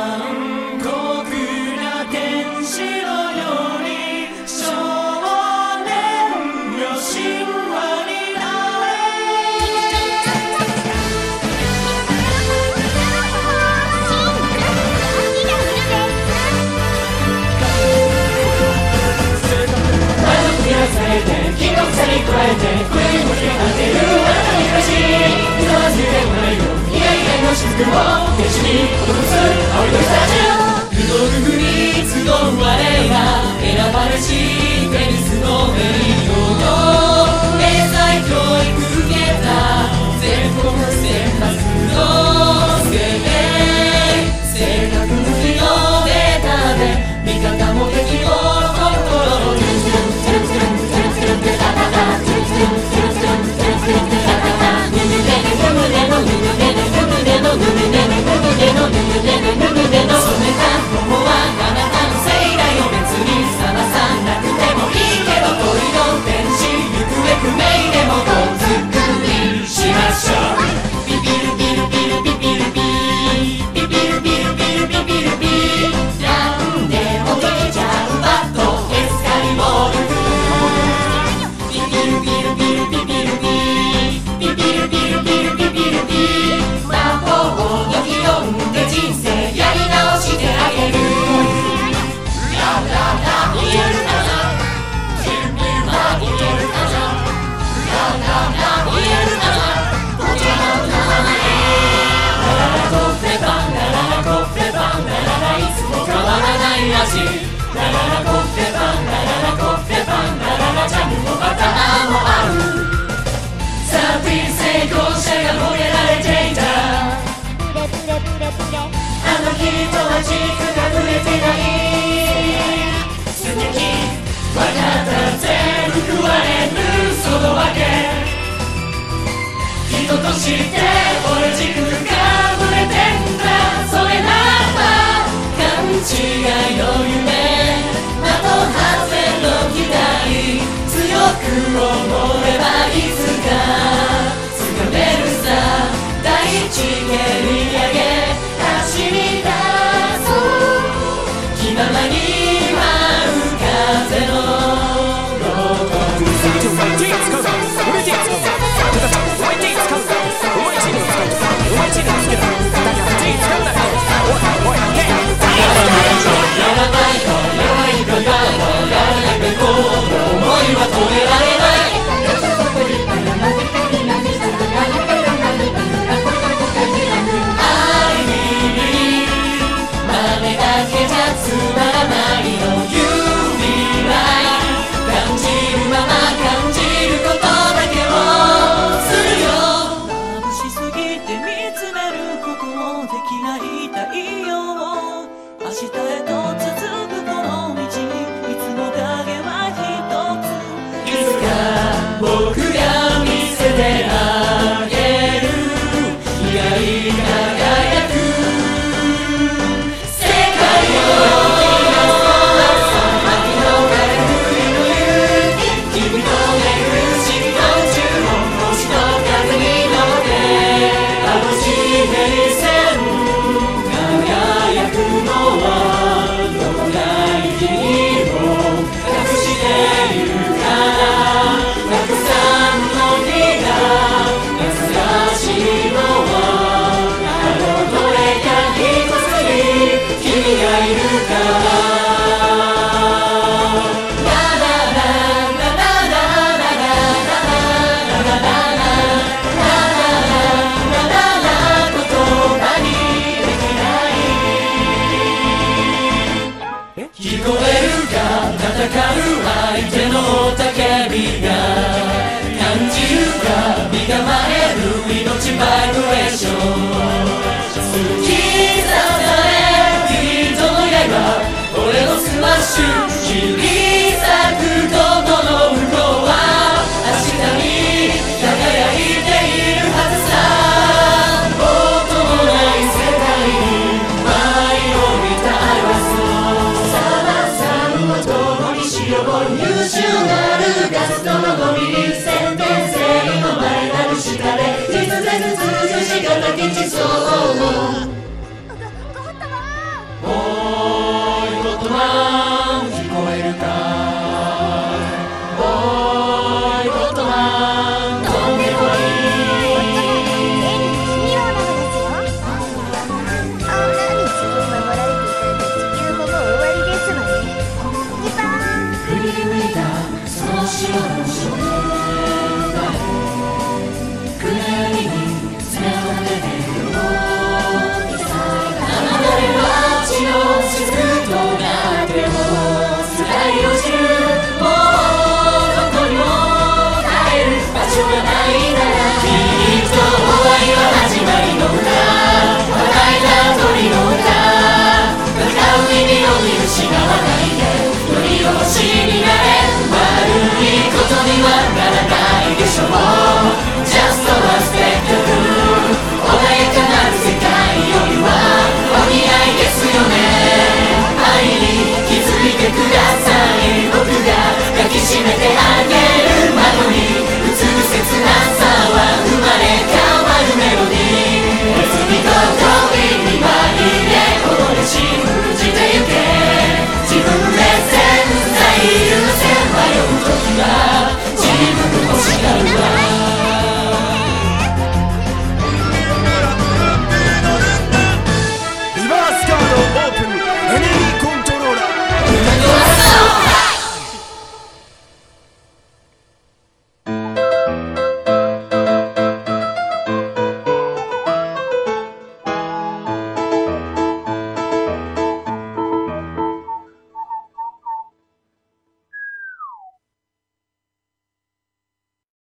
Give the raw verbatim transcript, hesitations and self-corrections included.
残酷な天使のように少年よ神話にな金の草に加えて恋も広がってるあなたに暮らし水はずれでもないよいやいやの雫を天使に施す青い鳥たちルドルフに集う我が選ばれしテニスのメリオの英才教育受けた全国選抜の精鋭正確無比のデータで味方も敵もコントロールラララコッペパンラララコッペパンラララジャムもバターもあるサーティー成功者が褒められていたあの日とは軸がぶれてない素敵わかったって報われるそのわけ人として俺軸がぶれてんだそれなら勘違いの夢的外れの期待強く思えばいつか掴めるさ大地蹴り上げ走り出そう気ままに舞う風のロコ僕が見せてあげる光り輝く世界を